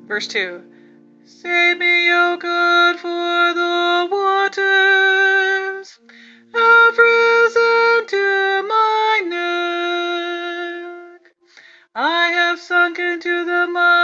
Verse 2. Save me, O God, for the waters have risen to my neck. I have sunk into the mud